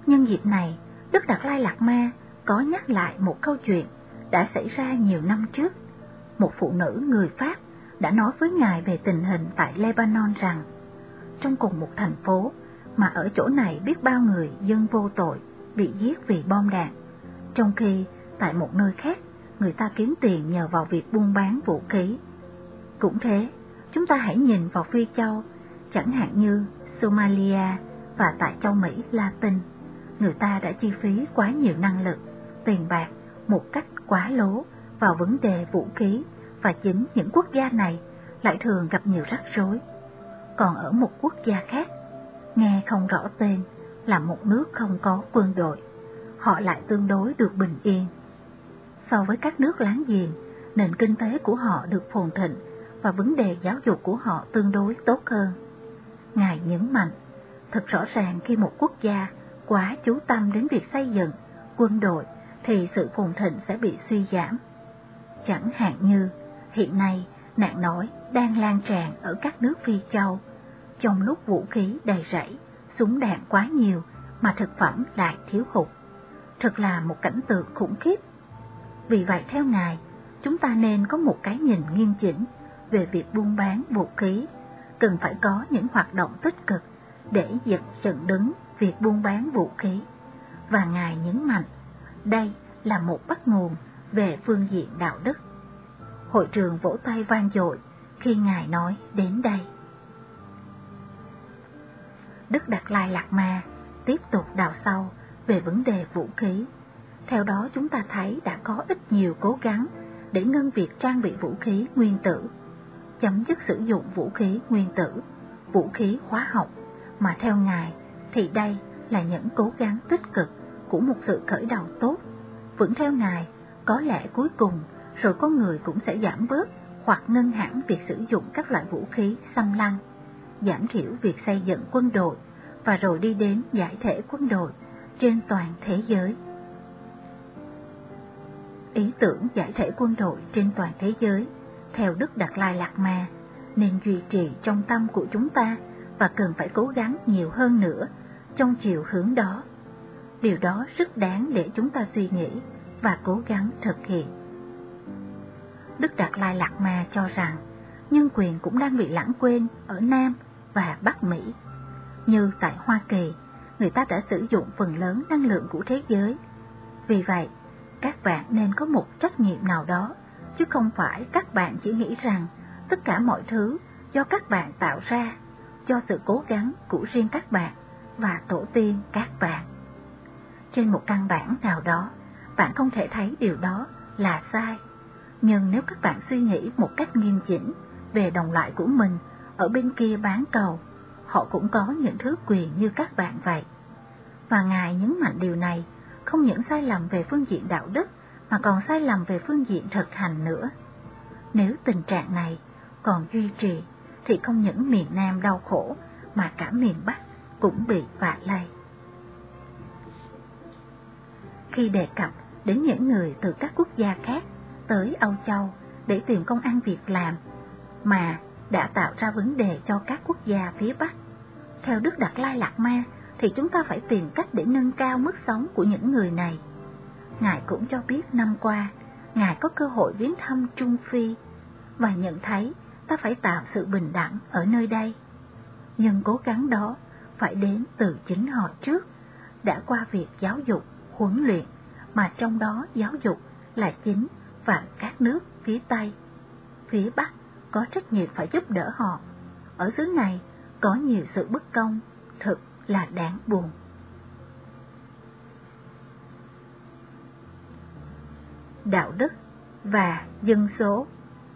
Nhân dịp này, Đức Đạt Lai Lạt Ma có nhắc lại một câu chuyện đã xảy ra nhiều năm trước. Một phụ nữ người Pháp đã nói với Ngài về tình hình tại Lebanon rằng, trong cùng một thành phố mà ở chỗ này biết bao người dân vô tội bị giết vì bom đạn, trong khi tại một nơi khác người ta kiếm tiền nhờ vào việc buôn bán vũ khí. Cũng thế, chúng ta hãy nhìn vào Phi Châu, chẳng hạn như Somalia và tại châu Mỹ Latin, người ta đã chi phí quá nhiều năng lực, tiền bạc một cách quá lố vào vấn đề vũ khí, và chính những quốc gia này lại thường gặp nhiều rắc rối. Còn ở một quốc gia khác, nghe không rõ tên, là một nước không có quân đội, họ lại tương đối được bình yên. So với các nước láng giềng, nền kinh tế của họ được phồn thịnh và vấn đề giáo dục của họ tương đối tốt hơn. Ngài nhấn mạnh, thật rõ ràng khi một quốc gia quá chú tâm đến việc xây dựng quân đội thì sự phồn thịnh sẽ bị suy giảm. Chẳng hạn như hiện nay nạn đói đang lan tràn ở các nước Phi Châu, trong lúc vũ khí đầy rẫy, súng đạn quá nhiều mà thực phẩm lại thiếu hụt. Thật là một cảnh tượng khủng khiếp. Vì vậy theo Ngài, chúng ta nên có một cái nhìn nghiêm chỉnh về việc buôn bán vũ khí, cần phải có những hoạt động tích cực để chặn đứng việc buôn bán vũ khí. Và Ngài nhấn mạnh, đây là một bắt nguồn về phương diện đạo đức. Hội trường vỗ tay vang dội khi Ngài nói đến đây. Đức Đạt Lai Lạt Ma tiếp tục đào sâu về vấn đề vũ khí. Theo đó chúng ta thấy đã có ít nhiều cố gắng để ngưng việc trang bị vũ khí nguyên tử, chấm dứt sử dụng vũ khí nguyên tử, vũ khí hóa học, mà theo Ngài thì đây là những cố gắng tích cực của một sự khởi đầu tốt. Vẫn theo Ngài, có lẽ cuối cùng rồi con người cũng sẽ giảm bớt hoặc ngưng hẳn việc sử dụng các loại vũ khí xâm lăng, giảm thiểu việc xây dựng quân đội và rồi đi đến giải thể quân đội trên toàn thế giới. Ý tưởng giải thể quân đội trên toàn thế giới, theo Đức Đạt Lai Lạt Ma, nên duy trì trong tâm của chúng ta và cần phải cố gắng nhiều hơn nữa trong chiều hướng đó. Điều đó rất đáng để chúng ta suy nghĩ và cố gắng thực hiện. Đức Đạt Lai Lạt Ma cho rằng nhân quyền cũng đang bị lãng quên ở Nam và Bắc Mỹ. Như tại Hoa Kỳ, người ta đã sử dụng phần lớn năng lượng của thế giới. Vì vậy, các bạn nên có một trách nhiệm nào đó, chứ không phải các bạn chỉ nghĩ rằng tất cả mọi thứ do các bạn tạo ra, do sự cố gắng của riêng các bạn và tổ tiên các bạn. Trên một căn bản nào đó, bạn không thể thấy điều đó là sai. Nhưng nếu các bạn suy nghĩ một cách nghiêm chỉnh về đồng loại của mình ở bên kia bán cầu, họ cũng có những thứ quyền như các bạn vậy. Và Ngài nhấn mạnh điều này không những sai lầm về phương diện đạo đức mà còn sai lầm về phương diện thực hành nữa. Nếu tình trạng này còn duy trì thì không những miền Nam đau khổ mà cả miền Bắc cũng bị vạ lây. Khi đề cập đến những người từ các quốc gia khác tới Âu Châu để tìm công ăn việc làm mà đã tạo ra vấn đề cho các quốc gia phía Bắc, theo Đức Đạt Lai Lạt Ma thì chúng ta phải tìm cách để nâng cao mức sống của những người này. Ngài cũng cho biết năm qua, Ngài có cơ hội viếng thăm Trung Phi và nhận thấy ta phải tạo sự bình đẳng ở nơi đây. Nhưng cố gắng đó phải đến từ chính họ trước, đã qua việc giáo dục, huấn luyện, mà trong đó giáo dục là chính và các nước phía Tây, phía Bắc có trách nhiệm phải giúp đỡ họ. Ở xứ này có nhiều sự bất công, thực là đáng buồn. Đạo đức và dân số.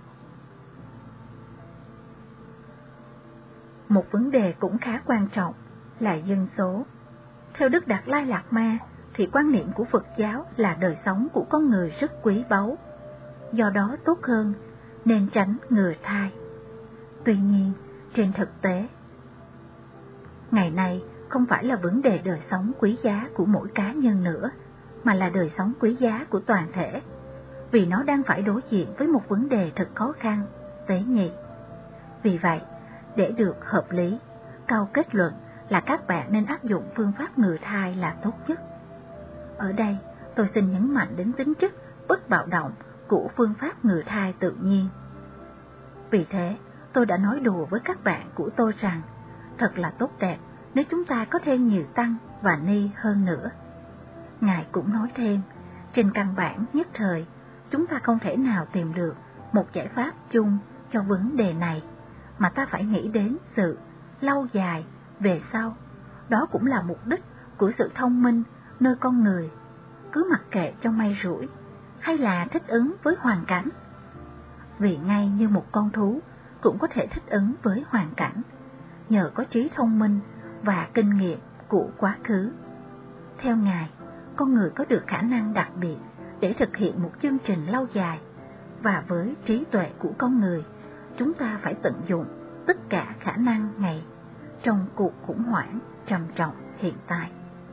Một vấn đề cũng khá quan trọng là dân số. Theo Đức Đạt Lai Lạt Ma thì quan niệm của Phật giáo là đời sống của con người rất quý báu, do đó tốt hơn nên tránh ngừa thai. Tuy nhiên, trên thực tế, ngày nay không phải là vấn đề đời sống quý giá của mỗi cá nhân nữa, mà là đời sống quý giá của toàn thể, vì nó đang phải đối diện với một vấn đề thật khó khăn, tế nhị. Vì vậy, để được hợp lý, cao kết luận là các bạn nên áp dụng phương pháp ngừa thai là tốt nhất. Ở đây, tôi xin nhấn mạnh đến tính chất bất bạo động của phương pháp ngừa thai tự nhiên. Vì thế, tôi đã nói đùa với các bạn của tôi rằng, thật là tốt đẹp nếu chúng ta có thêm nhiều tăng và ni hơn nữa. Ngài cũng nói thêm, trên căn bản nhất thời, chúng ta không thể nào tìm được một giải pháp chung cho vấn đề này, mà ta phải nghĩ đến sự lâu dài về sau. Đó cũng là mục đích của sự thông minh nơi con người, cứ mặc kệ trong may rủi hay là thích ứng với hoàn cảnh. Vì ngay như một con thú cũng có thể thích ứng với hoàn cảnh, nhờ có trí thông minh và kinh nghiệm của quá khứ. Theo Ngài, con người có được khả năng đặc biệt để thực hiện một chương trình lâu dài, và với trí tuệ của con người, chúng ta phải tận dụng tất cả khả năng này trong cuộc khủng hoảng trầm trọng hiện tại.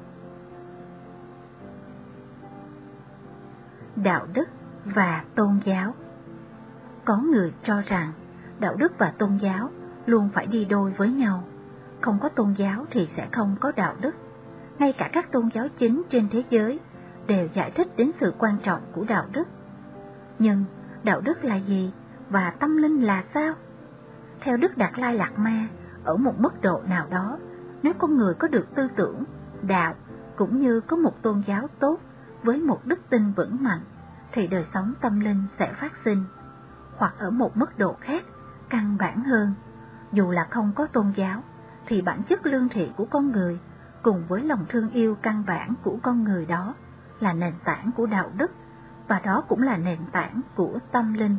Đạo đức và tôn giáo. Có người cho rằng đạo đức và tôn giáo luôn phải đi đôi với nhau, không có tôn giáo thì sẽ không có đạo đức. Ngay cả các tôn giáo chính trên thế giới đều giải thích đến sự quan trọng của đạo đức. Nhưng đạo đức là gì và tâm linh là sao? Theo Đức Đạt Lai Lạt Ma, ở một mức độ nào đó, nếu con người có được tư tưởng, đạo cũng như có một tôn giáo tốt với một đức tin vững mạnh, thì đời sống tâm linh sẽ phát sinh. Hoặc ở một mức độ khác, căn bản hơn, dù là không có tôn giáo, thì bản chất lương thiện của con người cùng với lòng thương yêu căn bản của con người đó là nền tảng của đạo đức, và đó cũng là nền tảng của tâm linh.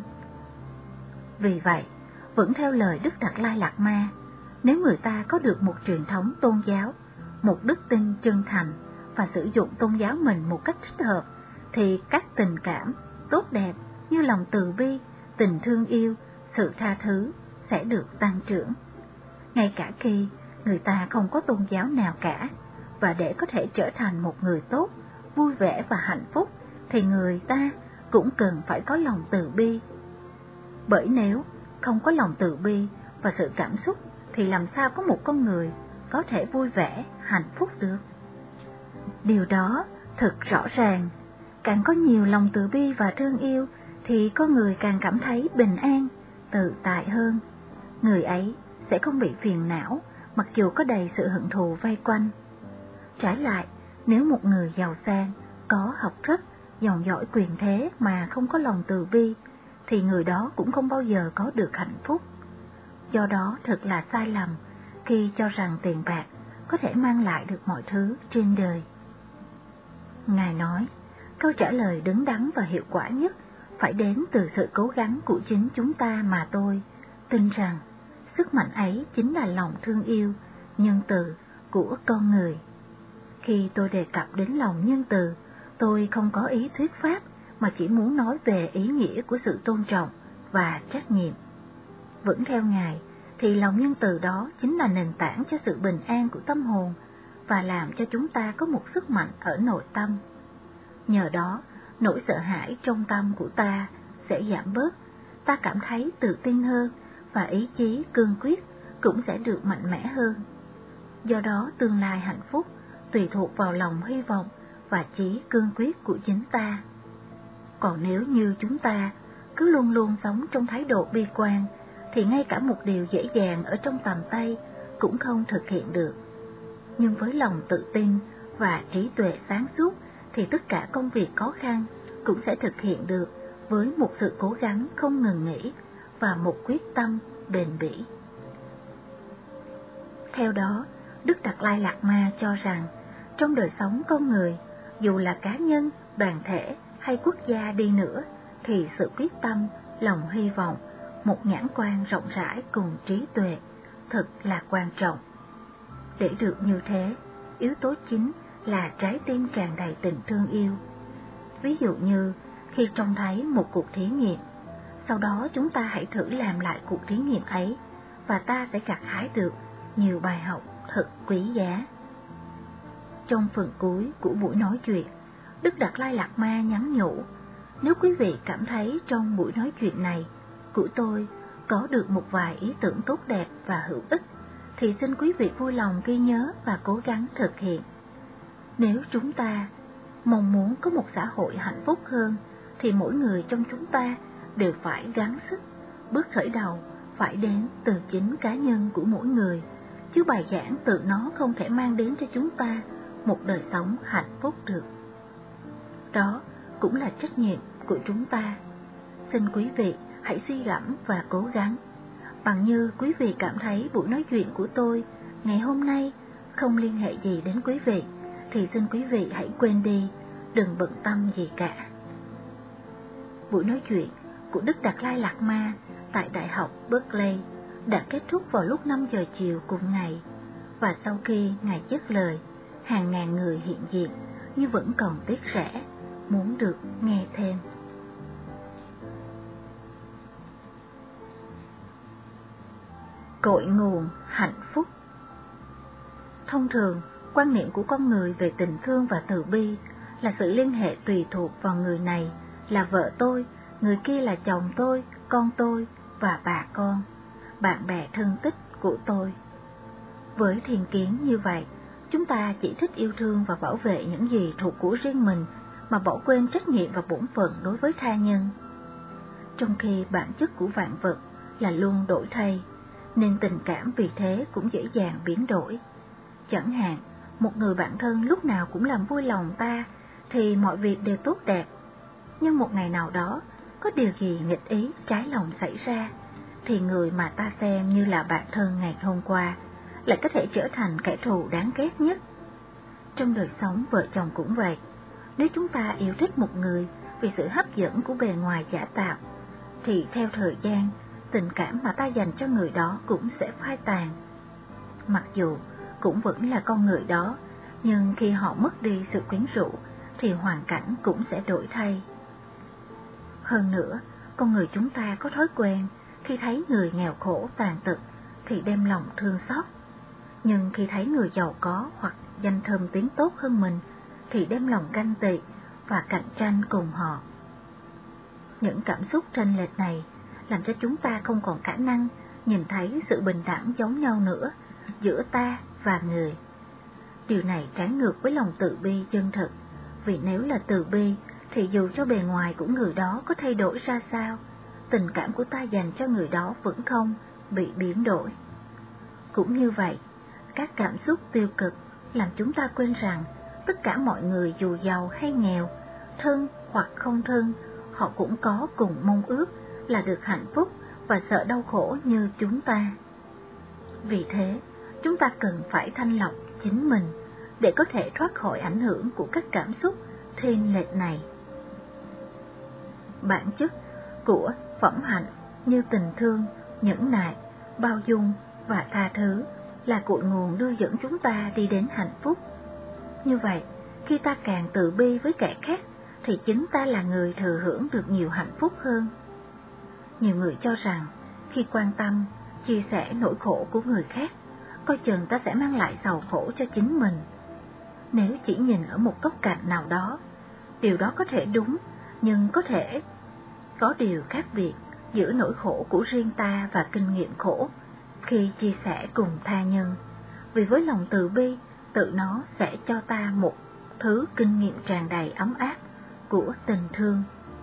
Vì vậy, vẫn theo lời Đức Đạt Lai Lạt Ma, nếu người ta có được một truyền thống tôn giáo, một đức tin chân thành và sử dụng tôn giáo mình một cách thích hợp, thì các tình cảm tốt đẹp như lòng từ bi, tình thương yêu, sự tha thứ sẽ được tăng trưởng. Ngay cả khi người ta không có tôn giáo nào cả, và để có thể trở thành một người tốt, vui vẻ và hạnh phúc, thì người ta cũng cần phải có lòng từ bi. Bởi nếu không có lòng từ bi và sự cảm xúc, thì làm sao có một con người có thể vui vẻ, hạnh phúc được? Điều đó thật rõ ràng. Càng có nhiều lòng từ bi và thương yêu, thì con người càng cảm thấy bình an, tự tại hơn. Người ấy sẽ không bị phiền não, mặc dù có đầy sự hận thù vây quanh. Trái lại, nếu một người giàu sang, có học thức, dòng dõi quyền thế mà không có lòng từ bi, thì người đó cũng không bao giờ có được hạnh phúc. Do đó thật là sai lầm khi cho rằng tiền bạc có thể mang lại được mọi thứ trên đời. Ngài nói, câu trả lời đứng đắn và hiệu quả nhất phải đến từ sự cố gắng của chính chúng ta, mà tôi tin rằng sức mạnh ấy chính là lòng thương yêu, nhân từ của con người. Khi tôi đề cập đến lòng nhân từ, tôi không có ý thuyết pháp, mà chỉ muốn nói về ý nghĩa của sự tôn trọng và trách nhiệm. Vẫn theo Ngài, thì lòng nhân từ đó chính là nền tảng cho sự bình an của tâm hồn, và làm cho chúng ta có một sức mạnh ở nội tâm. Nhờ đó, nỗi sợ hãi trong tâm của ta sẽ giảm bớt, ta cảm thấy tự tin hơn, và ý chí cương quyết cũng sẽ được mạnh mẽ hơn. Do đó, tương lai hạnh phúc tùy thuộc vào lòng hy vọng và chí cương quyết của chính ta. Còn nếu như chúng ta cứ luôn luôn sống trong thái độ bi quan, thì ngay cả một điều dễ dàng ở trong tầm tay cũng không thực hiện được. Nhưng với lòng tự tin và trí tuệ sáng suốt, thì tất cả công việc khó khăn cũng sẽ thực hiện được với một sự cố gắng không ngừng nghỉ và một quyết tâm bền bỉ. Theo đó, Đức Đạt Lai Lạt Ma cho rằng, trong đời sống con người, dù là cá nhân, đoàn thể hay quốc gia đi nữa, thì sự quyết tâm, lòng hy vọng, một nhãn quan rộng rãi cùng trí tuệ thật là quan trọng. Để được như thế, yếu tố chính là trái tim tràn đầy tình thương yêu. Ví dụ như khi trông thấy một cuộc thí nghiệm, sau đó chúng ta hãy thử làm lại cuộc thí nghiệm ấy, và ta sẽ gặt hái được nhiều bài học thật quý giá. Trong phần cuối của buổi nói chuyện, Đức Đạt Lai Lạt Ma nhắn nhủ, nếu quý vị cảm thấy trong buổi nói chuyện này của tôi có được một vài ý tưởng tốt đẹp và hữu ích, thì xin quý vị vui lòng ghi nhớ và cố gắng thực hiện. Nếu chúng ta mong muốn có một xã hội hạnh phúc hơn, thì mỗi người trong chúng ta đều phải gắng sức. Bước khởi đầu phải đến từ chính cá nhân của mỗi người, chứ bài giảng tự nó không thể mang đến cho chúng ta một đời sống hạnh phúc được. Đó cũng là trách nhiệm của chúng ta. Xin quý vị hãy suy gẫm và cố gắng. Bằng như quý vị cảm thấy buổi nói chuyện của tôi ngày hôm nay không liên hệ gì đến quý vị, thì xin quý vị hãy quên đi, đừng bận tâm gì cả. Buổi nói chuyện của Đức Đạt Lai Lạt Ma tại Đại học Berkeley đã kết thúc vào lúc 5 giờ chiều cùng ngày, và sau khi Ngài dứt lời, hàng ngàn người hiện diện như vẫn còn tiếc rẻ, muốn được nghe thêm. Cội nguồn hạnh phúc. Thông thường, quan niệm của con người về tình thương và từ bi là sự liên hệ tùy thuộc vào người này là vợ tôi, người kia là chồng tôi, con tôi và bà con, bạn bè thân tích của tôi. Với thiên kiến như vậy, chúng ta chỉ thích yêu thương và bảo vệ những gì thuộc của riêng mình mà bỏ quên trách nhiệm và bổn phận đối với tha nhân. Trong khi bản chất của vạn vật là luôn đổi thay, nên tình cảm vì thế cũng dễ dàng biến đổi. Chẳng hạn, một người bạn thân lúc nào cũng làm vui lòng ta thì mọi việc đều tốt đẹp. Nhưng một ngày nào đó, có điều gì nghịch ý trái lòng xảy ra, thì người mà ta xem như là bạn thân ngày hôm qua lại có thể trở thành kẻ thù đáng ghét nhất. Trong đời sống vợ chồng cũng vậy. Nếu chúng ta yêu thích một người vì sự hấp dẫn của bề ngoài giả tạo, thì theo thời gian, tình cảm mà ta dành cho người đó cũng sẽ phai tàn. Mặc dù cũng vẫn là con người đó, nhưng khi họ mất đi sự quyến rũ, thì hoàn cảnh cũng sẽ đổi thay. Hơn nữa, con người chúng ta có thói quen khi thấy người nghèo khổ tàn tật thì đem lòng thương xót, nhưng khi thấy người giàu có hoặc danh thơm tiếng tốt hơn mình thì đem lòng ganh tị và cạnh tranh cùng họ. Những cảm xúc chênh lệch này làm cho chúng ta không còn khả năng nhìn thấy sự bình đẳng giống nhau nữa giữa ta và người. Điều này trái ngược với lòng từ bi chân thực, vì nếu là từ bi thì dù cho bề ngoài của người đó có thay đổi ra sao, tình cảm của ta dành cho người đó vẫn không bị biến đổi. Cũng như vậy, các cảm xúc tiêu cực làm chúng ta quên rằng tất cả mọi người dù giàu hay nghèo, thân hoặc không thân, họ cũng có cùng mong ước là được hạnh phúc và sợ đau khổ như chúng ta. Vì thế, chúng ta cần phải thanh lọc chính mình để có thể thoát khỏi ảnh hưởng của các cảm xúc thiên lệch này. Bản chất của phẩm hạnh như tình thương, nhẫn nại, bao dung và tha thứ là cội nguồn đưa dẫn chúng ta đi đến hạnh phúc. Như vậy, khi ta càng từ bi với kẻ khác, thì chính ta là người thừa hưởng được nhiều hạnh phúc hơn. Nhiều người cho rằng, khi quan tâm, chia sẻ nỗi khổ của người khác, coi chừng ta sẽ mang lại sầu khổ cho chính mình. Nếu chỉ nhìn ở một góc cạnh nào đó, điều đó có thể đúng, nhưng có thể có điều khác biệt giữa nỗi khổ của riêng ta và kinh nghiệm khổ khi chia sẻ cùng tha nhân. Vì với lòng từ bi, tự nó sẽ cho ta một thứ kinh nghiệm tràn đầy ấm áp của tình thương.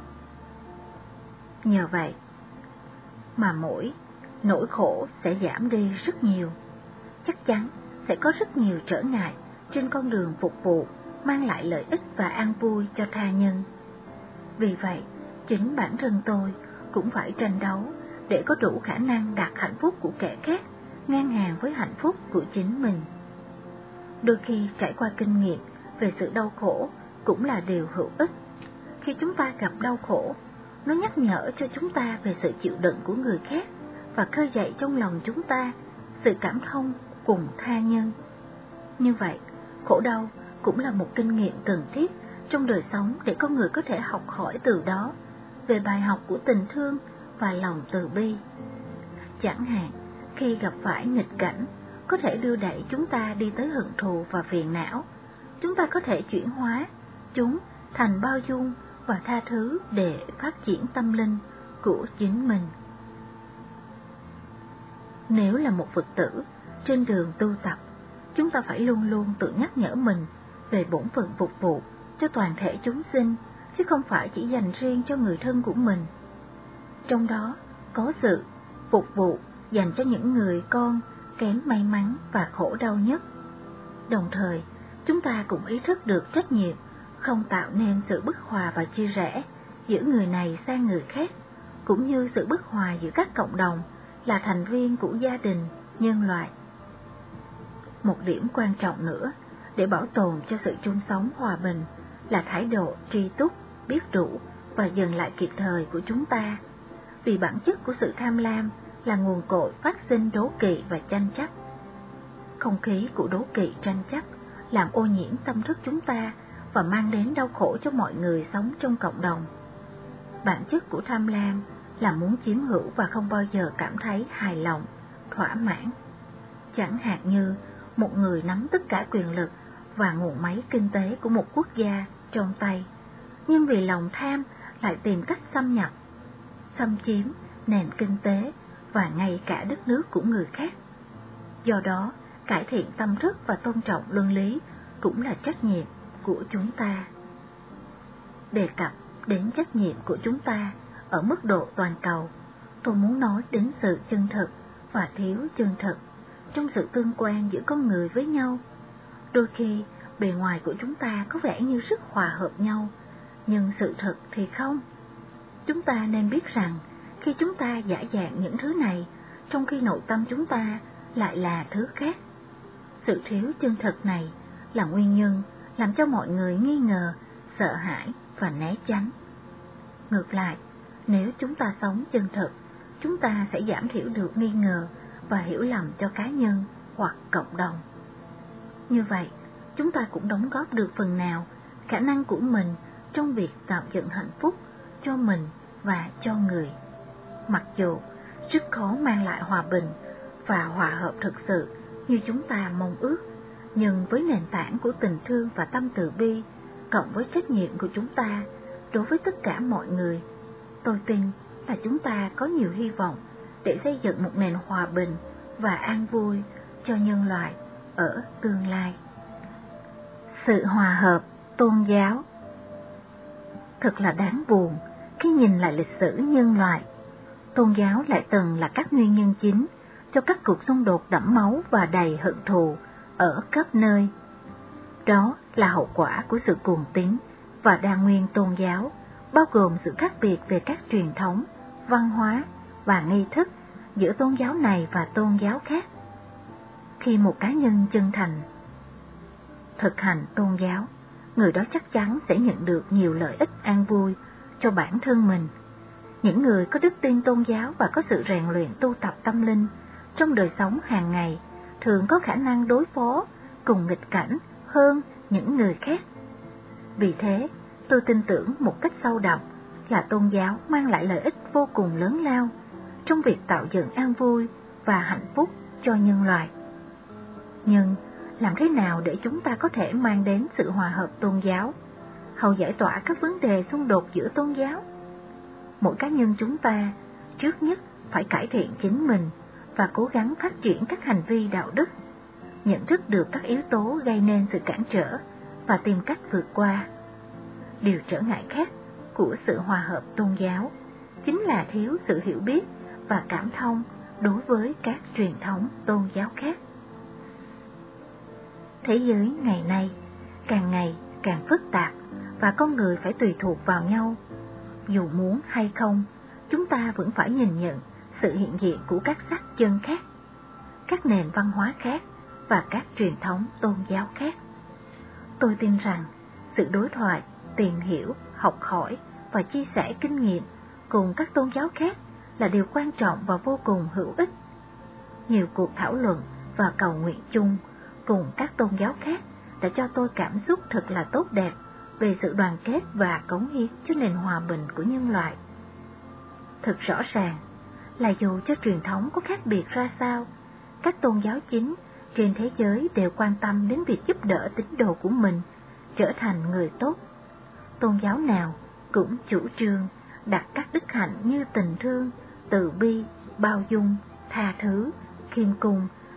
Nhờ vậy mà mỗi nỗi khổ sẽ giảm đi rất nhiều. Chắc chắn sẽ có rất nhiều trở ngại trên con đường phục vụ, mang lại lợi ích và an vui cho tha nhân. Vì vậy, chính bản thân tôi cũng phải tranh đấu để có đủ khả năng đạt hạnh phúc của kẻ khác ngang hàng với hạnh phúc của chính mình. Đôi khi trải qua kinh nghiệm về sự đau khổ cũng là điều hữu ích. Khi chúng ta gặp đau khổ, nó nhắc nhở cho chúng ta về sự chịu đựng của người khác và khơi dậy trong lòng chúng ta sự cảm thông cùng tha nhân. Như vậy, khổ đau cũng là một kinh nghiệm cần thiết trong đời sống để con người có thể học hỏi từ đó về bài học của tình thương và lòng từ bi. Chẳng hạn, khi gặp phải nghịch cảnh có thể đưa đẩy chúng ta đi tới hận thù và phiền não, chúng ta có thể chuyển hóa chúng thành bao dung và tha thứ để phát triển tâm linh của chính mình. Nếu là một Phật tử, Trên đường tu tập, chúng ta phải luôn luôn tự nhắc nhở mình về bổn phận phục vụ cho toàn thể chúng sinh, chứ không phải chỉ dành riêng cho người thân của mình. Trong đó có sự phục vụ dành cho những người con kém may mắn và khổ đau nhất. Đồng thời, chúng ta cũng ý thức được trách nhiệm không tạo nên sự bất hòa và chia rẽ giữa người này sang người khác, cũng như sự bất hòa giữa các cộng đồng là thành viên của gia đình, nhân loại. Một điểm quan trọng nữa để bảo tồn cho sự chung sống hòa bình là thái độ tri túc, biết đủ và dừng lại kịp thời của chúng ta, vì bản chất của sự tham lam là nguồn cội phát sinh đố kỵ và tranh chấp. Không khí của đố kỵ tranh chấp làm ô nhiễm tâm thức chúng ta và mang đến đau khổ cho mọi người sống trong cộng đồng. Bản chất của tham lam là muốn chiếm hữu và không bao giờ cảm thấy hài lòng, thỏa mãn. Chẳng hạn như một người nắm tất cả quyền lực và nguồn máy kinh tế của một quốc gia trong tay, nhưng vì lòng tham lại tìm cách xâm nhập, xâm chiếm nền kinh tế và ngay cả đất nước của người khác. Do đó, cải thiện tâm thức và tôn trọng luân lý cũng là trách nhiệm của chúng ta. Đề cập đến trách nhiệm của chúng ta ở mức độ toàn cầu, tôi muốn nói đến sự chân thực và thiếu chân thực trong sự tương quan giữa con người với nhau. Đôi khi, bề ngoài của chúng ta có vẻ như rất hòa hợp nhau, nhưng sự thật thì không. Chúng ta nên biết rằng, khi chúng ta giả dạng những thứ này, trong khi nội tâm chúng ta lại là thứ khác. Sự thiếu chân thực này là nguyên nhân làm cho mọi người nghi ngờ, sợ hãi và né tránh. Ngược lại, nếu chúng ta sống chân thực, chúng ta sẽ giảm thiểu được nghi ngờ và hiểu lầm cho cá nhân hoặc cộng đồng. Như vậy, chúng ta cũng đóng góp được phần nào khả năng của mình trong việc tạo dựng hạnh phúc cho mình và cho người. Mặc dù rất khó mang lại hòa bình và hòa hợp thực sự như chúng ta mong ước, nhưng với nền tảng của tình thương và tâm từ bi, cộng với trách nhiệm của chúng ta đối với tất cả mọi người, tôi tin là chúng ta có nhiều hy vọng để xây dựng một nền hòa bình và an vui cho nhân loại ở tương lai. Sự hòa hợp tôn giáo. Thật là đáng buồn khi nhìn lại lịch sử nhân loại, tôn giáo lại từng là các nguyên nhân chính cho các cuộc xung đột đẫm máu và đầy hận thù ở khắp nơi. Đó là hậu quả của sự cuồng tín và đa nguyên tôn giáo, bao gồm sự khác biệt về các truyền thống, văn hóa và nghi thức giữa tôn giáo này và tôn giáo khác. Khi một cá nhân chân thành thực hành tôn giáo, người đó chắc chắn sẽ nhận được nhiều lợi ích an vui cho bản thân mình. Những người có đức tin tôn giáo và có sự rèn luyện tu tập tâm linh trong đời sống hàng ngày thường có khả năng đối phó cùng nghịch cảnh hơn những người khác. Vì thế, tôi tin tưởng một cách sâu đậm là tôn giáo mang lại lợi ích vô cùng lớn lao trong việc tạo dựng an vui và hạnh phúc cho nhân loại. Nhưng làm thế nào để chúng ta có thể mang đến sự hòa hợp tôn giáo, hầu giải tỏa các vấn đề xung đột giữa tôn giáo? Mỗi cá nhân chúng ta trước nhất phải cải thiện chính mình và cố gắng phát triển các hành vi đạo đức, nhận thức được các yếu tố gây nên sự cản trở và tìm cách vượt qua. Điều trở ngại khác của sự hòa hợp tôn giáo chính là thiếu sự hiểu biết và cảm thông đối với các truyền thống tôn giáo khác. Thế giới ngày nay ngày càng phức tạp và con người phải tùy thuộc vào nhau. Dù muốn hay không, chúng ta vẫn phải nhìn nhận sự hiện diện của các sắc chân khác, các nền văn hóa khác và các truyền thống tôn giáo khác. Tôi tin rằng sự đối thoại, tìm hiểu, học hỏi và chia sẻ kinh nghiệm cùng các tôn giáo khác là điều quan trọng và vô cùng hữu ích. Nhiều cuộc thảo luận và cầu nguyện chung cùng các tôn giáo khác đã cho tôi cảm xúc thật là tốt đẹp về sự đoàn kết và cống hiến cho nền hòa bình của nhân loại. Thật rõ ràng là dù cho truyền thống có khác biệt ra sao, các tôn giáo chính trên thế giới đều quan tâm đến việc giúp đỡ tín đồ của mình trở thành người tốt. Tôn giáo nào cũng chủ trương đặt các đức hạnh như tình thương, từ bi, bao dung, tha thứ, khiêm cung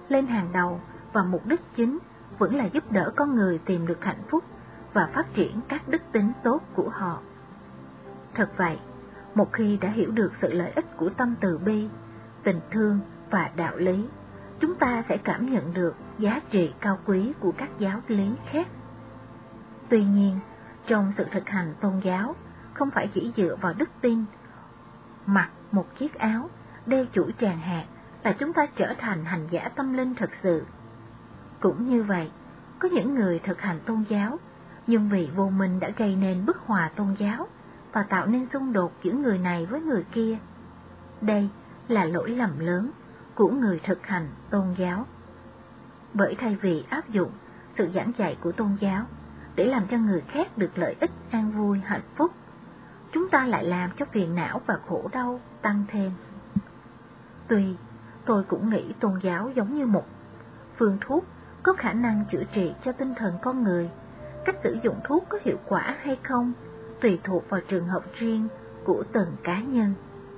lên hàng đầu và mục đích chính vẫn là giúp đỡ con người tìm được hạnh phúc và phát triển các đức tính tốt của họ. Thật vậy, một khi đã hiểu được sự lợi ích của tâm từ bi, tình thương và đạo lý, chúng ta sẽ cảm nhận được giá trị cao quý của các giáo lý khác. Tuy nhiên, trong sự thực hành tôn giáo, không phải chỉ dựa vào đức tin, mặc một chiếc áo, đeo chuỗi tràng hạt là chúng ta trở thành hành giả tâm linh thực sự. Cũng như vậy, có những người thực hành tôn giáo, nhưng vì vô minh đã gây nên bất hòa tôn giáo và tạo nên xung đột giữa người này với người kia. Đây là lỗi lầm lớn của người thực hành tôn giáo. Bởi thay vì áp dụng sự giảng dạy của tôn giáo để làm cho người khác được lợi ích, an vui, hạnh phúc, chúng ta lại làm cho phiền não và khổ đau tăng thêm. Tuy tôi cũng nghĩ tôn giáo giống như một phương thuốc có khả năng chữa trị cho tinh thần con người. Cách sử dụng thuốc có hiệu quả hay không tùy thuộc vào trường hợp riêng của từng cá nhân.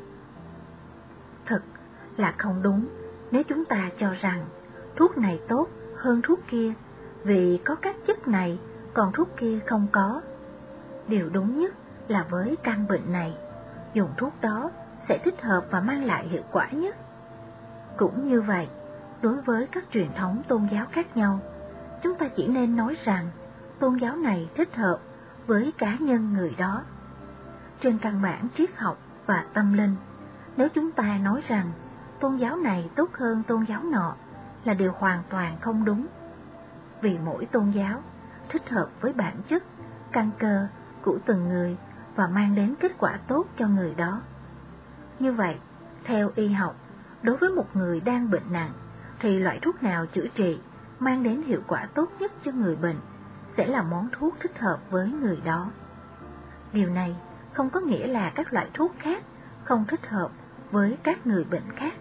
Thật là không đúng nếu chúng ta cho rằng thuốc này tốt hơn thuốc kia vì có các chất này còn thuốc kia không có. Điều đúng nhất là với căn bệnh này, dùng thuốc đó sẽ thích hợp và mang lại hiệu quả nhất. Cũng như vậy, đối với các truyền thống tôn giáo khác nhau, chúng ta chỉ nên nói rằng tôn giáo này thích hợp với cá nhân người đó. Trên căn bản triết học và tâm linh, nếu chúng ta nói rằng tôn giáo này tốt hơn tôn giáo nọ là điều hoàn toàn không đúng. Vì mỗi tôn giáo thích hợp với bản chất, căn cơ của từng người và mang đến kết quả tốt cho người đó. Như vậy, theo y học, đối với một người đang bệnh nặng, thì loại thuốc nào chữa trị mang đến hiệu quả tốt nhất cho người bệnh sẽ là món thuốc thích hợp với người đó. Điều này không có nghĩa là các loại thuốc khác không thích hợp với các người bệnh khác.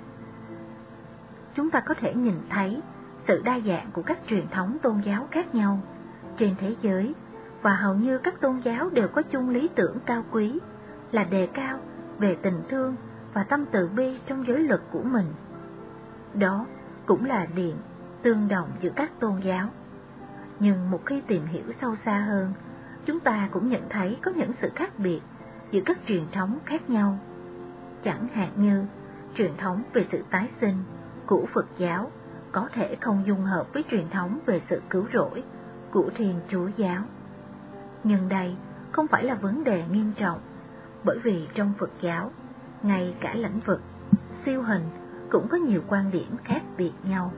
Chúng ta có thể nhìn thấy sự đa dạng của các truyền thống tôn giáo khác nhau trên thế giới, và hầu như các tôn giáo đều có chung lý tưởng cao quý là đề cao về tình thương và tâm từ bi trong giới luật của mình. Đó cũng là điểm tương đồng giữa các tôn giáo. Nhưng một khi tìm hiểu sâu xa hơn, chúng ta cũng nhận thấy có những sự khác biệt giữa các truyền thống khác nhau. Chẳng hạn như truyền thống về sự tái sinh của Phật giáo có thể không dung hợp với truyền thống về sự cứu rỗi của Thiên Chúa giáo. Nhưng đây không phải là vấn đề nghiêm trọng, bởi vì trong Phật giáo, ngay cả lĩnh vực siêu hình cũng có nhiều quan điểm khác biệt nhau.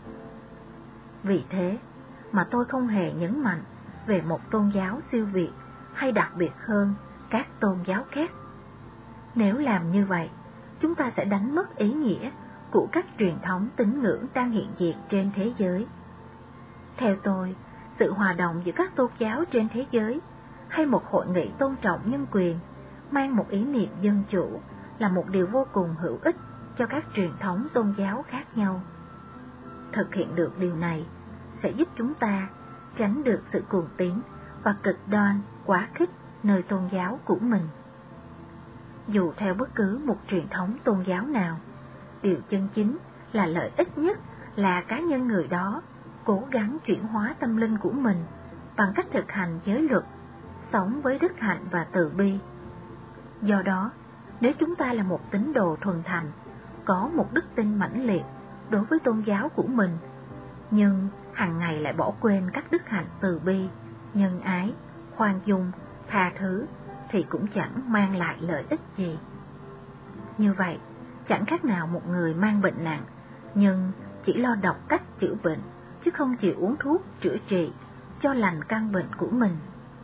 Vì thế mà tôi không hề nhấn mạnh về một tôn giáo siêu việt hay đặc biệt hơn các tôn giáo khác. Nếu làm như vậy, chúng ta sẽ đánh mất ý nghĩa của các truyền thống tín ngưỡng đang hiện diện trên thế giới. Theo tôi, sự hòa đồng giữa các tôn giáo trên thế giới hay một hội nghị tôn trọng nhân quyền mang một ý niệm dân chủ là một điều vô cùng hữu ích cho các truyền thống tôn giáo khác nhau. Thực hiện được điều này sẽ giúp chúng ta tránh được sự cuồng tín và cực đoan quá khích nơi tôn giáo của mình. Dù theo bất cứ một truyền thống tôn giáo nào, điều chân chính là lợi ích nhất là cá nhân người đó cố gắng chuyển hóa tâm linh của mình bằng cách thực hành giới luật, sống với đức hạnh và từ bi. Do đó, nếu chúng ta là một tín đồ thuần thành, có một đức tin mãnh liệt đối với tôn giáo của mình, nhưng hàng ngày lại bỏ quên các đức hạnh từ bi, nhân ái, khoan dung, tha thứ, thì cũng chẳng mang lại lợi ích gì. Như vậy, chẳng khác nào một người mang bệnh nặng, nhưng chỉ lo đọc cách chữa bệnh, chứ không chịu uống thuốc chữa trị cho lành căn bệnh của mình.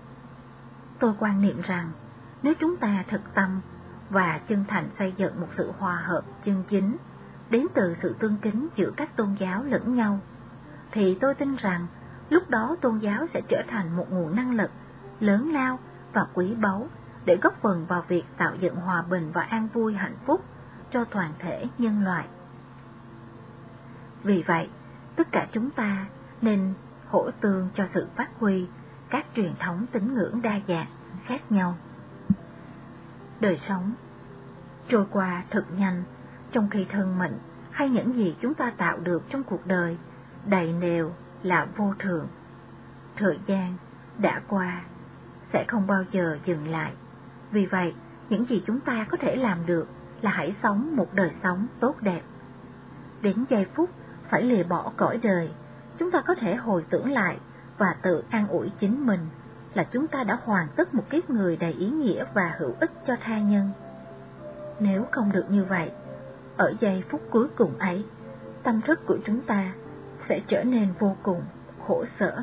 Tôi quan niệm rằng, nếu chúng ta thực tâm và chân thành xây dựng một sự hòa hợp chân chính đến từ sự tương kính giữa các tôn giáo lẫn nhau, thì tôi tin rằng lúc đó tôn giáo sẽ trở thành một nguồn năng lực lớn lao và quý báu để góp phần vào việc tạo dựng hòa bình và an vui hạnh phúc cho toàn thể nhân loại. Vì vậy, tất cả chúng ta nên hỗ tương cho sự phát huy các truyền thống tín ngưỡng đa dạng khác nhau. Đời sống trôi qua thật nhanh, trong khi thân mệnh hay những gì chúng ta tạo được trong cuộc đời đầy đều là vô thường. Thời gian đã qua sẽ không bao giờ dừng lại. Vì vậy, những gì chúng ta có thể làm được là hãy sống một đời sống tốt đẹp. Đến giây phút phải lìa bỏ cõi đời, chúng ta có thể hồi tưởng lại và tự an ủi chính mình là chúng ta đã hoàn tất một kiếp người đầy ý nghĩa và hữu ích cho tha nhân. Nếu không được như vậy, ở giây phút cuối cùng ấy, tâm thức của chúng ta sẽ trở nên vô cùng khổ sở.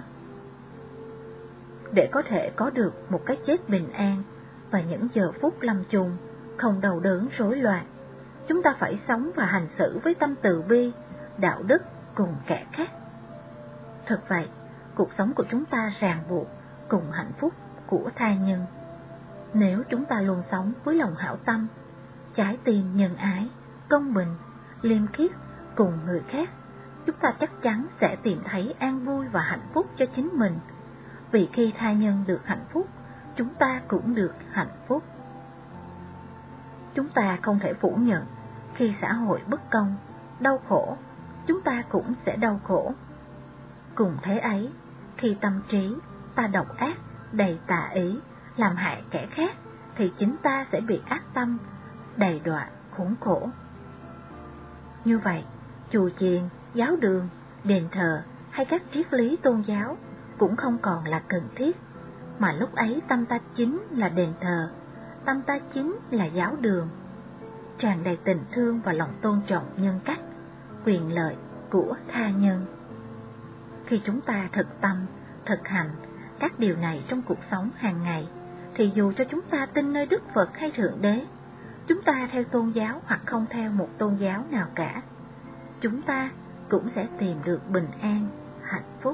Để có thể có được một cái chết bình an và những giờ phút lâm chung không đau đớn rối loạn, chúng ta phải sống và hành xử với tâm từ bi, đạo đức cùng kẻ khác. Thật vậy, cuộc sống của chúng ta ràng buộc cùng hạnh phúc của tha nhân. Nếu chúng ta luôn sống với lòng hảo tâm, trái tim nhân ái, công bình, liêm khiết cùng người khác, chúng ta chắc chắn sẽ tìm thấy an vui và hạnh phúc cho chính mình. Vì khi tha nhân được hạnh phúc, chúng ta cũng được hạnh phúc. Chúng ta không thể phủ nhận, khi xã hội bất công, đau khổ, chúng ta cũng sẽ đau khổ. Cùng thế ấy, khi tâm trí ta độc ác, đầy tà ý, làm hại kẻ khác, thì chính ta sẽ bị ác tâm, đầy đọa, khốn khổ. Như vậy, chùa chiền, giáo đường, đền thờ hay các triết lý tôn giáo cũng không còn là cần thiết, mà lúc ấy tâm ta chính là đền thờ, tâm ta chính là giáo đường, tràn đầy tình thương và lòng tôn trọng nhân cách, quyền lợi của tha nhân. Khi chúng ta thực tâm, thực hành các điều này trong cuộc sống hàng ngày, thì dù cho chúng ta tin nơi Đức Phật hay Thượng Đế, chúng ta theo tôn giáo hoặc không theo một tôn giáo nào cả, chúng ta cũng sẽ tìm được bình an, hạnh phúc.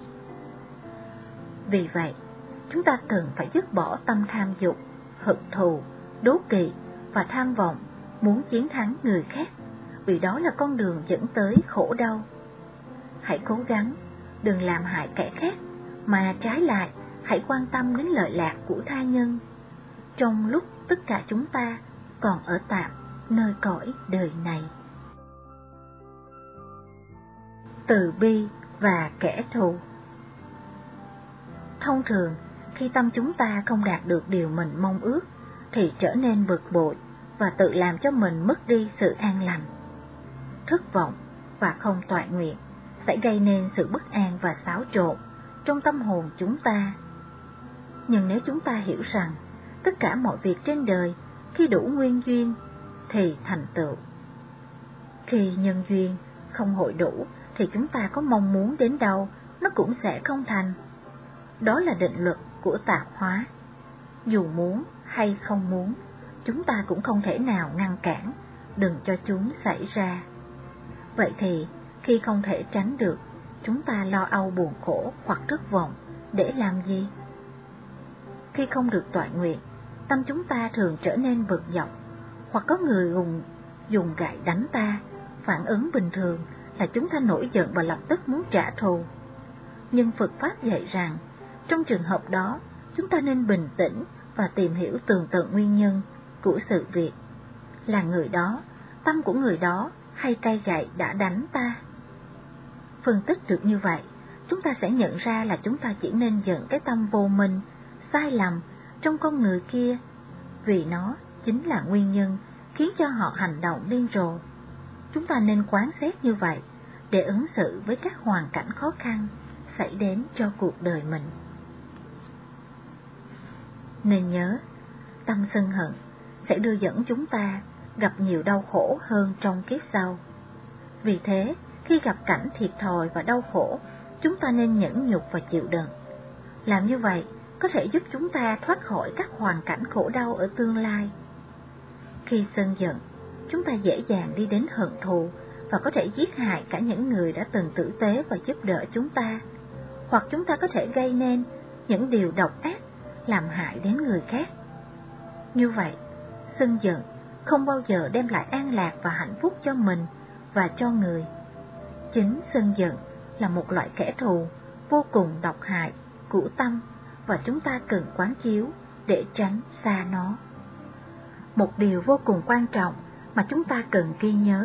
Vì vậy, chúng ta cần phải dứt bỏ tâm tham dục, hận thù, đố kỵ và tham vọng muốn chiến thắng người khác, vì đó là con đường dẫn tới khổ đau. Hãy cố gắng, đừng làm hại kẻ khác, mà trái lại, hãy quan tâm đến lợi lạc của tha nhân, trong lúc tất cả chúng ta còn ở tạm nơi cõi đời này. Từ bi và kẻ thù. Thông thường, khi tâm chúng ta không đạt được điều mình mong ước, thì trở nên bực bội và tự làm cho mình mất đi sự an lành. Thất vọng và không toại nguyện sẽ gây nên sự bất an và xáo trộn trong tâm hồn chúng ta. Nhưng nếu chúng ta hiểu rằng tất cả mọi việc trên đời khi đủ nguyên duyên thì thành tựu. Khi nhân duyên không hội đủ thì chúng ta có mong muốn đến đâu nó cũng sẽ không thành. Đó là định luật của tạo hóa. Dù muốn hay không muốn, chúng ta cũng không thể nào ngăn cản, đừng cho chúng xảy ra. Vậy thì, khi không thể tránh được, chúng ta lo âu buồn khổ hoặc thất vọng để làm gì? Khi không được toại nguyện, tâm chúng ta thường trở nên bực dọc, hoặc có người dùng gậy đánh ta. Phản ứng bình thường là chúng ta nổi giận và lập tức muốn trả thù. Nhưng Phật Pháp dạy rằng, trong trường hợp đó, chúng ta nên bình tĩnh và tìm hiểu tường tận nguyên nhân của sự việc. Là người đó, tâm của người đó hay cây gậy đã đánh ta? Phân tích được như vậy, chúng ta sẽ nhận ra là chúng ta chỉ nên giận cái tâm vô minh, sai lầm trong con người kia, vì nó chính là nguyên nhân khiến cho họ hành động điên rồ. Chúng ta nên quán xét như vậy để ứng xử với các hoàn cảnh khó khăn xảy đến cho cuộc đời mình. Nên nhớ, tâm sân hận sẽ đưa dẫn chúng ta gặp nhiều đau khổ hơn trong kiếp sau. Vì thế, khi gặp cảnh thiệt thòi và đau khổ, chúng ta nên nhẫn nhục và chịu đựng. Làm như vậy có thể giúp chúng ta thoát khỏi các hoàn cảnh khổ đau ở tương lai. Khi sân giận, chúng ta dễ dàng đi đến hận thù và có thể giết hại cả những người đã từng tử tế và giúp đỡ chúng ta, hoặc chúng ta có thể gây nên những điều độc ác làm hại đến người khác. Như vậy, sân giận không bao giờ đem lại an lạc và hạnh phúc cho mình và cho người. Chính sân giận là một loại kẻ thù vô cùng độc hại của tâm, và chúng ta cần quán chiếu để tránh xa nó. Một điều vô cùng quan trọng mà chúng ta cần ghi nhớ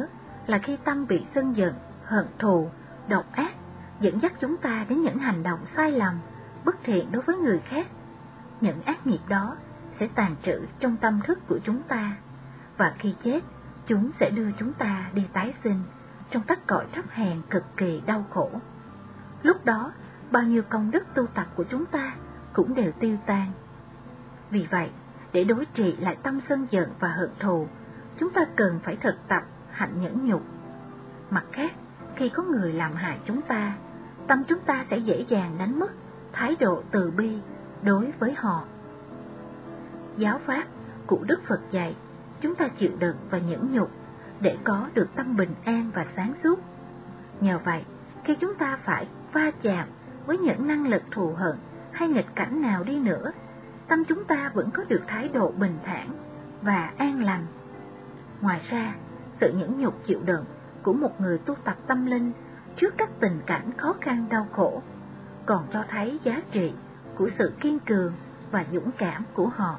là khi tâm bị sân giận, hận thù, độc ác dẫn dắt chúng ta đến những hành động sai lầm, bất thiện đối với người khác. Những ác nghiệp đó sẽ tàn trữ trong tâm thức của chúng ta, và khi chết, chúng sẽ đưa chúng ta đi tái sinh trong các cõi thấp hèn cực kỳ đau khổ. Lúc đó, bao nhiêu công đức tu tập của chúng ta cũng đều tiêu tan. Vì vậy, để đối trị lại tâm sân giận và hận thù, chúng ta cần phải thực tập hạnh nhẫn nhục. Mặt khác, khi có người làm hại chúng ta, tâm chúng ta sẽ dễ dàng đánh mất thái độ từ bi đối với họ. Giáo pháp của Đức Phật dạy chúng ta chịu đựng và nhẫn nhục để có được tâm bình an và sáng suốt. Nhờ vậy, khi chúng ta phải va chạm với những năng lực thù hận hay nghịch cảnh nào đi nữa, tâm chúng ta vẫn có được thái độ bình thản và an lành. Ngoài ra, sự nhẫn nhục chịu đựng của một người tu tập tâm linh trước các tình cảnh khó khăn đau khổ còn cho thấy giá trị của sự kiên cường và dũng cảm của họ.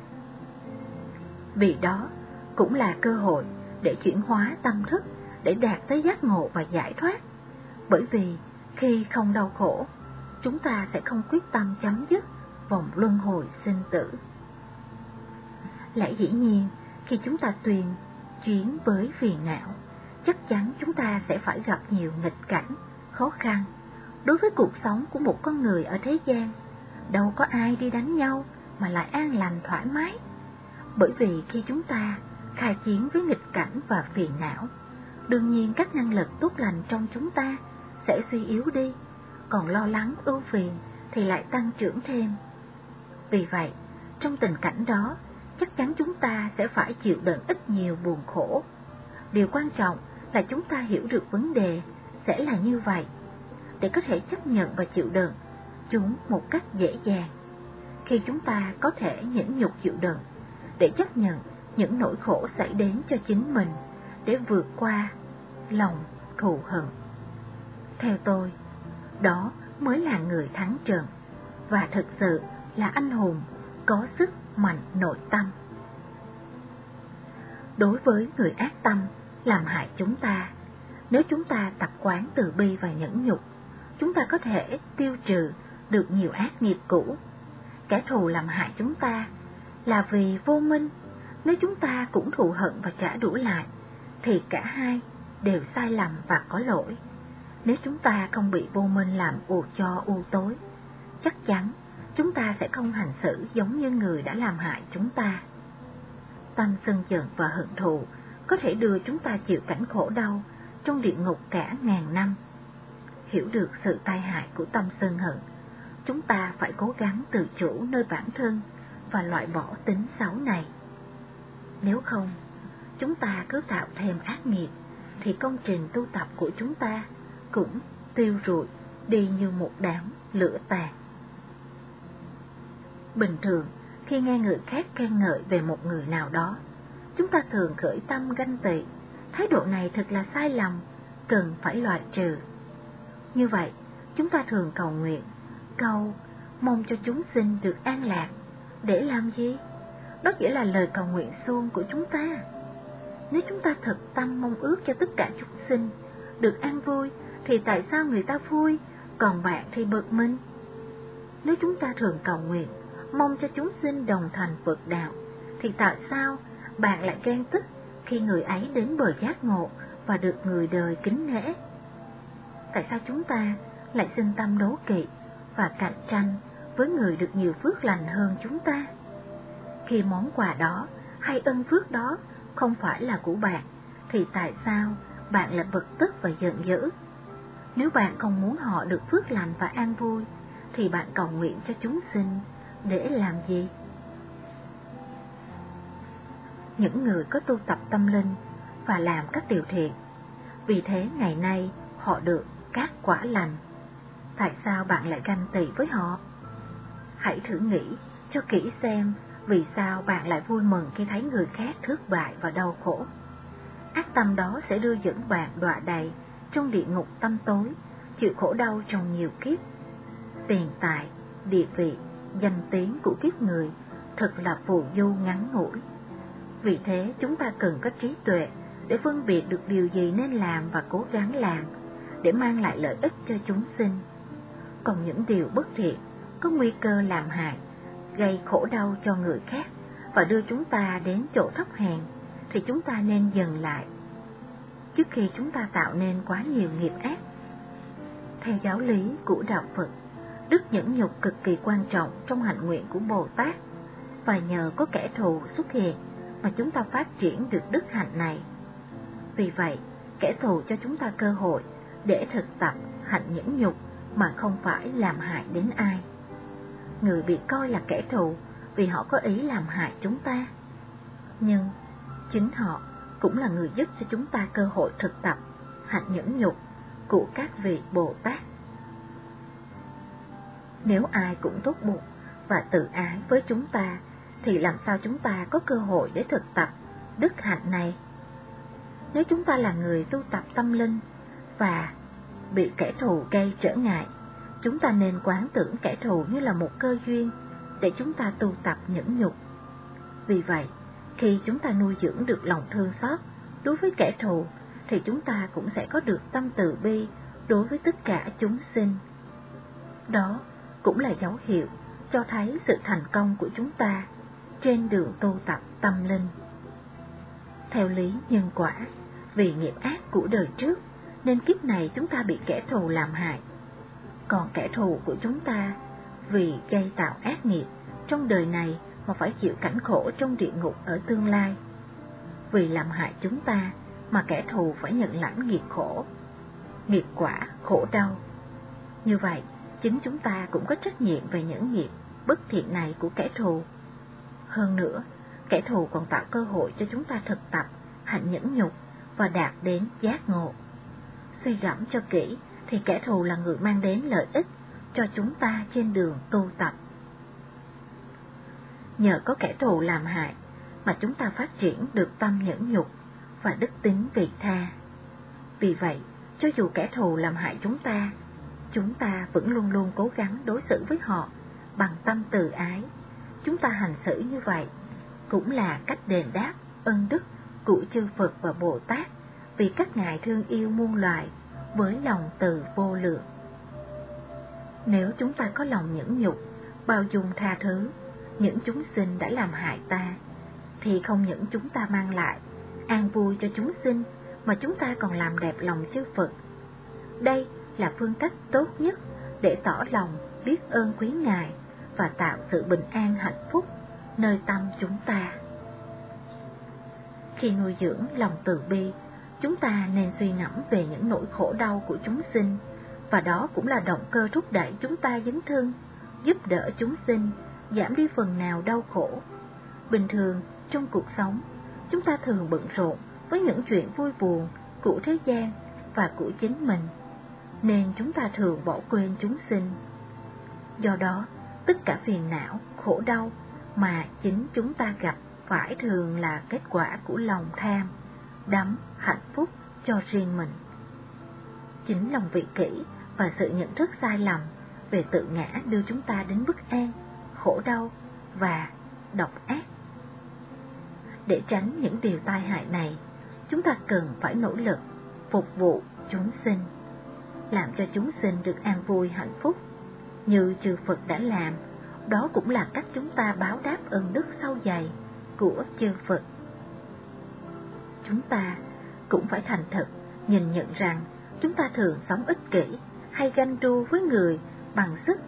Vì đó cũng là cơ hội để chuyển hóa tâm thức, để đạt tới giác ngộ và giải thoát. Bởi vì khi không đau khổ, chúng ta sẽ không quyết tâm chấm dứt vòng luân hồi sinh tử. Lẽ dĩ nhiên, khi chúng ta tùy chuyến với phiền não, chắc chắn chúng ta sẽ phải gặp nhiều nghịch cảnh, khó khăn. Đối với cuộc sống của một con người ở thế gian, đâu có ai đi đánh nhau mà lại an lành thoải mái. Bởi vì khi chúng ta khai chiến với nghịch cảnh và phiền não, đương nhiên các năng lực tốt lành trong chúng ta sẽ suy yếu đi, còn lo lắng ưu phiền thì lại tăng trưởng thêm. Vì vậy, trong tình cảnh đó, chắc chắn chúng ta sẽ phải chịu đựng ít nhiều buồn khổ. Điều quan trọng là chúng ta hiểu được vấn đề sẽ là như vậy, để có thể chấp nhận và chịu đựng chúng một cách dễ dàng. Khi chúng ta có thể nhẫn nhục chịu đựng, để chấp nhận những nỗi khổ xảy đến cho chính mình, để vượt qua lòng thù hận. Theo tôi, đó mới là người thắng trận, và thực sự là anh hùng có sức mạnh nội tâm. Đối với người ác tâm làm hại chúng ta, nếu chúng ta tập quán từ bi và nhẫn nhục, chúng ta có thể tiêu trừ được nhiều ác nghiệp cũ. Kẻ thù làm hại chúng ta là vì vô minh, nếu chúng ta cũng thù hận và trả đũa lại, thì cả hai đều sai lầm và có lỗi. Nếu chúng ta không bị vô minh làm ù cho u tối, chắc chắn chúng ta sẽ không hành xử giống như người đã làm hại chúng ta. Tâm sân giận và hận thù có thể đưa chúng ta chịu cảnh khổ đau trong địa ngục cả ngàn năm. Hiểu được sự tai hại của tâm sân hận, chúng ta phải cố gắng tự chủ nơi bản thân và loại bỏ tính xấu này. Nếu không, chúng ta cứ tạo thêm ác nghiệp, thì công trình tu tập của chúng ta cũng tiêu rụi đi như một đám lửa tàn. Bình thường, khi nghe người khác khen ngợi về một người nào đó, chúng ta thường khởi tâm ganh tị. Thái độ này thật là sai lầm, cần phải loại trừ. Như vậy, chúng ta thường cầu nguyện, mong cho chúng sinh được an lạc. Để làm gì? Đó chỉ là lời cầu nguyện suông của chúng ta. Nếu chúng ta thực tâm mong ước cho tất cả chúng sinh được an vui, thì tại sao người ta vui, còn bạn thì bực mình? Nếu chúng ta thường cầu nguyện, mong cho chúng sinh đồng thành Phật đạo, thì tại sao bạn lại ghen tức khi người ấy đến bờ giác ngộ và được người đời kính nể? Tại sao chúng ta lại sinh tâm đố kỵ và cạnh tranh với người được nhiều phước lành hơn chúng ta? Khi món quà đó hay ân phước đó không phải là của bạn, thì tại sao bạn lại bực tức và giận dữ? Nếu bạn không muốn họ được phước lành và an vui, thì bạn cầu nguyện cho chúng sinh để làm gì? Những người có tu tập tâm linh và làm các điều thiện, vì thế ngày nay họ được các quả lành. Tại sao bạn lại ganh tị với họ? Hãy thử nghĩ cho kỹ xem vì sao bạn lại vui mừng khi thấy người khác thất bại và đau khổ. Ác tâm đó sẽ đưa dẫn bạn đọa đầy trong địa ngục tăm tối, chịu khổ đau trong nhiều kiếp. Tiền tài, địa vị, danh tiếng của kiếp người thật là phù du ngắn ngủi. Vì thế chúng ta cần có trí tuệ để phân biệt được điều gì nên làm và cố gắng làm để mang lại lợi ích cho chúng sinh. Còn những điều bất thiện có nguy cơ làm hại, gây khổ đau cho người khác và đưa chúng ta đến chỗ thấp hèn thì chúng ta nên dừng lại trước khi chúng ta tạo nên quá nhiều nghiệp ác. Theo giáo lý của đạo Phật, đức nhẫn nhục cực kỳ quan trọng trong hạnh nguyện của Bồ Tát, và nhờ có kẻ thù xuất hiện mà chúng ta phát triển được đức hạnh này. Vì vậy, kẻ thù cho chúng ta cơ hội để thực tập hạnh nhẫn nhục mà không phải làm hại đến ai. Người bị coi là kẻ thù vì họ có ý làm hại chúng ta, nhưng chính họ cũng là người giúp cho chúng ta cơ hội thực tập hạnh nhẫn nhục của các vị Bồ Tát. Nếu ai cũng tốt bụng và tự ái với chúng ta, thì làm sao chúng ta có cơ hội để thực tập đức hạnh này? Nếu chúng ta là người tu tập tâm linh và bị kẻ thù gây trở ngại, chúng ta nên quán tưởng kẻ thù như là một cơ duyên để chúng ta tu tập nhẫn nhục. Vì vậy, khi chúng ta nuôi dưỡng được lòng thương xót đối với kẻ thù, thì chúng ta cũng sẽ có được tâm từ bi đối với tất cả chúng sinh. Đó cũng là dấu hiệu cho thấy sự thành công của chúng ta trên đường tu tập tâm linh. Theo lý nhân quả, vì nghiệp ác của đời trước nên kiếp này chúng ta bị kẻ thù làm hại. Còn kẻ thù của chúng ta vì gây tạo ác nghiệp trong đời này mà phải chịu cảnh khổ trong địa ngục ở tương lai. Vì làm hại chúng ta mà kẻ thù phải nhận lãnh nghiệp khổ, nghiệp quả khổ đau. Như vậy, chính chúng ta cũng có trách nhiệm về những nghiệp bất thiện này của kẻ thù. Hơn nữa, kẻ thù còn tạo cơ hội cho chúng ta thực tập hạnh nhẫn nhục và đạt đến giác ngộ. Suy gẫm cho kỹ thì kẻ thù là người mang đến lợi ích cho chúng ta trên đường tu tập. Nhờ có kẻ thù làm hại mà chúng ta phát triển được tâm nhẫn nhục và đức tính vị tha. Vì vậy, cho dù kẻ thù làm hại chúng ta vẫn luôn luôn cố gắng đối xử với họ bằng tâm từ ái. Chúng ta hành xử như vậy cũng là cách đền đáp ân đức của chư Phật và Bồ Tát, vì các ngài thương yêu muôn loài với lòng từ vô lượng. Nếu chúng ta có lòng nhẫn nhục, bao dung tha thứ những chúng sinh đã làm hại ta, thì không những chúng ta mang lại an vui cho chúng sinh, mà chúng ta còn làm đẹp lòng chư Phật. Đây là phương cách tốt nhất để tỏ lòng biết ơn quý ngài và tạo sự bình an hạnh phúc nơi tâm chúng ta. Khi nuôi dưỡng lòng từ bi, chúng ta nên suy ngẫm về những nỗi khổ đau của chúng sinh, và đó cũng là động cơ thúc đẩy chúng ta dấn thân, giúp đỡ chúng sinh, giảm đi phần nào đau khổ. Bình thường, trong cuộc sống, chúng ta thường bận rộn với những chuyện vui buồn của thế gian và của chính mình, nên chúng ta thường bỏ quên chúng sinh. Do đó, tất cả phiền não, khổ đau mà chính chúng ta gặp phải thường là kết quả của lòng tham, đắm hạnh phúc cho riêng mình. Chính lòng vị kỷ và sự nhận thức sai lầm về tự ngã đưa chúng ta đến bất an, khổ đau và độc ác. Để tránh những điều tai hại này, chúng ta cần phải nỗ lực phục vụ chúng sinh, làm cho chúng sinh được an vui hạnh phúc như chư Phật đã làm. Đó cũng là cách chúng ta báo đáp ơn đức sâu dày của chư Phật. Chúng ta cũng phải thành thực nhìn nhận rằng chúng ta thường sống ích kỷ hay ganh đua với người bằng sức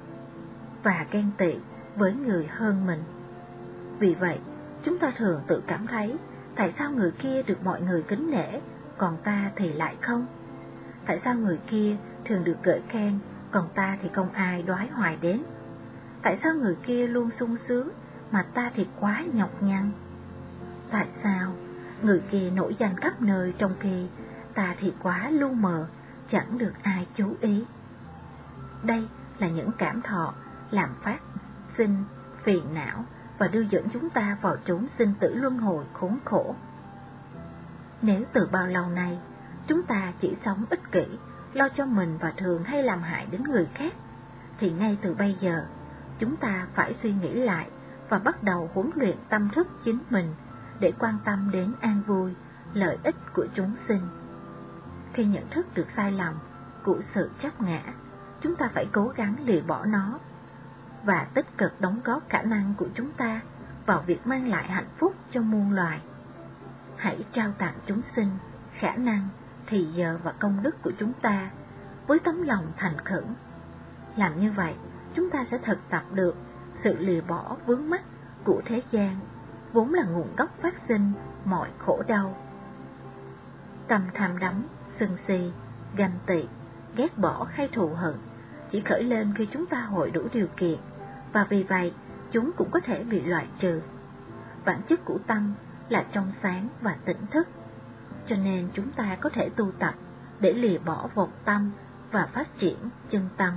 và ghen tị với người hơn mình. Vì vậy, chúng ta thường tự cảm thấy tại sao người kia được mọi người kính nể, còn ta thì lại không? Tại sao người kia thường được ngợi khen, còn ta thì không ai đoái hoài đến? Tại sao người kia luôn sung sướng, mà ta thì quá nhọc nhằn? Tại sao người kia nổi danh khắp nơi, trong khi ta thì quá lu mờ, chẳng được ai chú ý? Đây là những cảm thọ làm phát sinh phiền não và đưa dẫn chúng ta vào chốn sinh tử luân hồi khốn khổ. Nếu từ bao lâu nay chúng ta chỉ sống ích kỷ, lo cho mình và thường hay làm hại đến người khác, thì ngay từ bây giờ chúng ta phải suy nghĩ lại và bắt đầu huấn luyện tâm thức chính mình để quan tâm đến an vui lợi ích của chúng sinh. Khi nhận thức được sai lầm của sự chấp ngã, chúng ta phải cố gắng lìa bỏ nó và tích cực đóng góp khả năng của chúng ta vào việc mang lại hạnh phúc cho muôn loài. Hãy trao tặng chúng sinh khả năng, thì giờ và công đức của chúng ta với tấm lòng thành khẩn. Làm như vậy, chúng ta sẽ thực tập được sự lìa bỏ vướng mắc của thế gian, vốn là nguồn gốc phát sinh mọi khổ đau. Tâm tham đắm, sân si, ganh tị, ghét bỏ hay thù hận chỉ khởi lên khi chúng ta hội đủ điều kiện, và vì vậy chúng cũng có thể bị loại trừ. Bản chất của tâm là trong sáng và tỉnh thức, cho nên chúng ta có thể tu tập để lìa bỏ vọng tâm và phát triển chân tâm.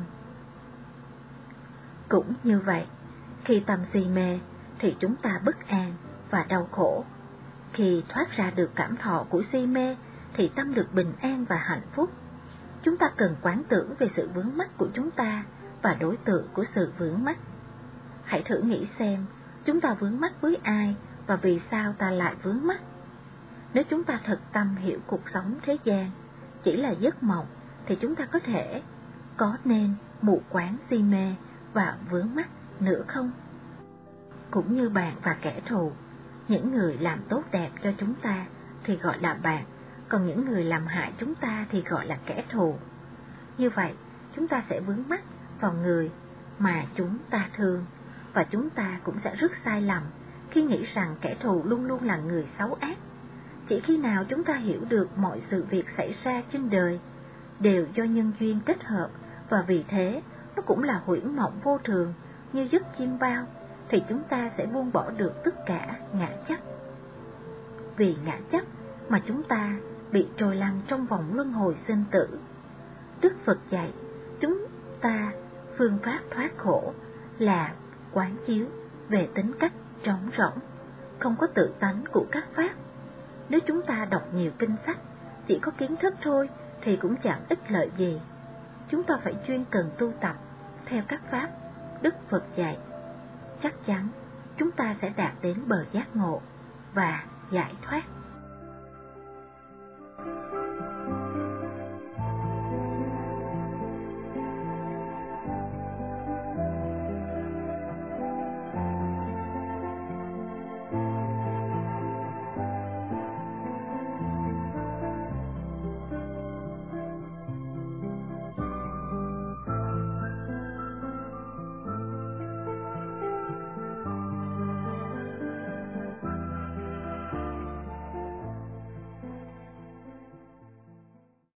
Cũng như vậy, khi tâm si mê thì chúng ta bất an và đau khổ. Khi thoát ra được cảm thọ của si mê thì tâm được bình an và hạnh phúc. Chúng ta cần quán tưởng về sự vướng mắc của chúng ta và đối tượng của sự vướng mắc. Hãy thử nghĩ xem, chúng ta vướng mắc với ai và vì sao ta lại vướng mắc? Nếu chúng ta thực tâm hiểu cuộc sống thế gian chỉ là giấc mộng, thì chúng ta có nên mù quáng si mê và vướng mắc nữa không? Cũng như bạn và kẻ thù, những người làm tốt đẹp cho chúng ta thì gọi là bạn, còn những người làm hại chúng ta thì gọi là kẻ thù. Như vậy, chúng ta sẽ vướng mắc vào người mà chúng ta thương, và chúng ta cũng sẽ rất sai lầm khi nghĩ rằng kẻ thù luôn luôn là người xấu ác. Chỉ khi nào chúng ta hiểu được mọi sự việc xảy ra trên đời đều do nhân duyên kết hợp, và vì thế nó cũng là huyễn mộng vô thường như giấc chim bao, thì chúng ta sẽ buông bỏ được tất cả ngã chấp. Vì ngã chấp mà chúng ta bị trôi lăn trong vòng luân hồi sinh tử. Đức Phật dạy chúng ta phương pháp thoát khổ là quán chiếu về tính cách trống rỗng, không có tự tánh của các pháp. Nếu chúng ta đọc nhiều kinh sách, chỉ có kiến thức thôi thì cũng chẳng ích lợi gì. Chúng ta phải chuyên cần tu tập theo các pháp Đức Phật dạy. Chắc chắn chúng ta sẽ đạt đến bờ giác ngộ và giải thoát.